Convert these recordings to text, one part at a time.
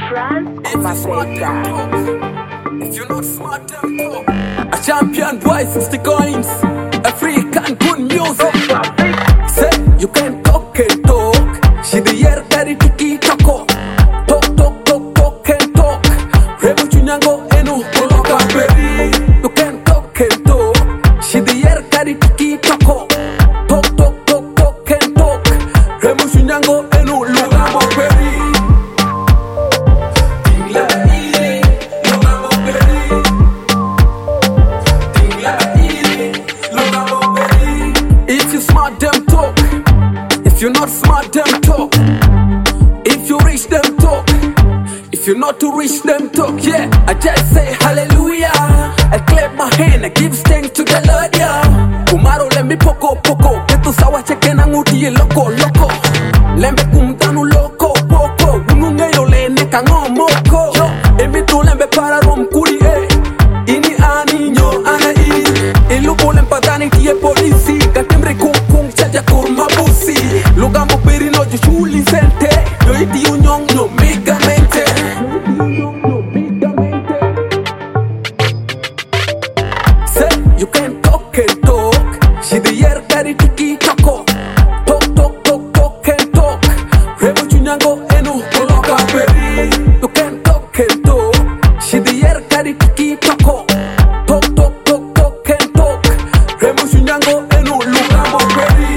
France, my face. If you're not smart, then talk. A champion boy, 60 coins. African good music. Say you can talk and talk. She the year carry tiki toko. Talk, talk, talk, talk and talk. Rebu chunyango enu koloka baby. You can talk and talk. She the year carry tiki toko. Talk, talk, talk, talk and talk. Rebu chunyango enu lugamo baby. If you smart, them talk. If you're not smart, them talk. If you reach, them talk. If you're not to reach, them talk. Yeah, I just say hallelujah. I clap my hand, I give thanks to the Lord, yeah. Kumaro lembi poko poko. Ketu sawa cheke na nguti ye loko loko. Lembe kumtanu loko poko. Ununge yo lene kango moko. Emi tu lembe para rom kuri eh. Ini ani nyo ana i. Ilupo lempatani tiye polisi. Katemre kung kung chaja kurma busi. Lugambo peri no juchuli sente. Yo iti unyong no megamente. Say you can talk and talk. She the year carry tiki toko. Talk, talk, talk, talk and talk. Rebu chunyango enu koloka baby. You can talk and talk. She the year carry tiki toko. Talk, talk, talk, talk and talk. Rebu chunyango enu lugamo baby.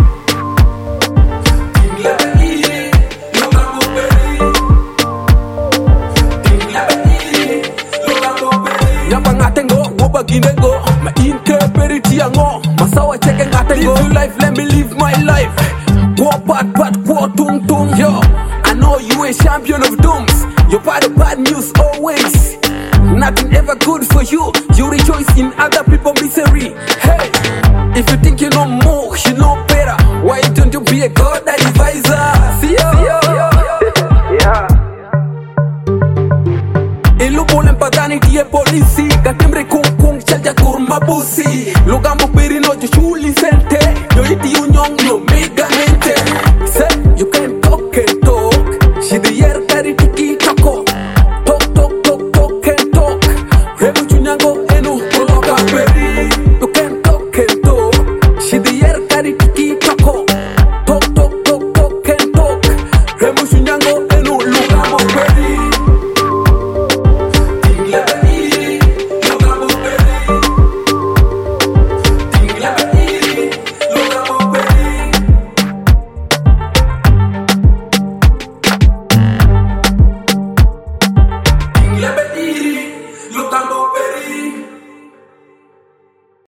Nyapa ngatengo, woba ginengo. Ma interpreti yango. Masawa cheke ngatengo. Live your life, let me live my life. Go bad, go tung tung. Yo, I know you a champion of dooms. You're part of bad news always. Nothing ever good for you. You rejoice in other people's misery. Hey, if you think you know more, you know better. Why don't you be a God advisor? See ya. Yeah. Ilupo lempatani tiye polisi. Katemre kung kung chaja kurma busi.